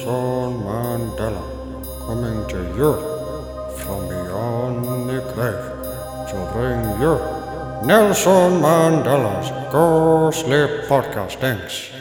Nelson Mandela, coming to you from beyond the grave to bring you Nelson Mandela's Ghostly Podcast. Thanks.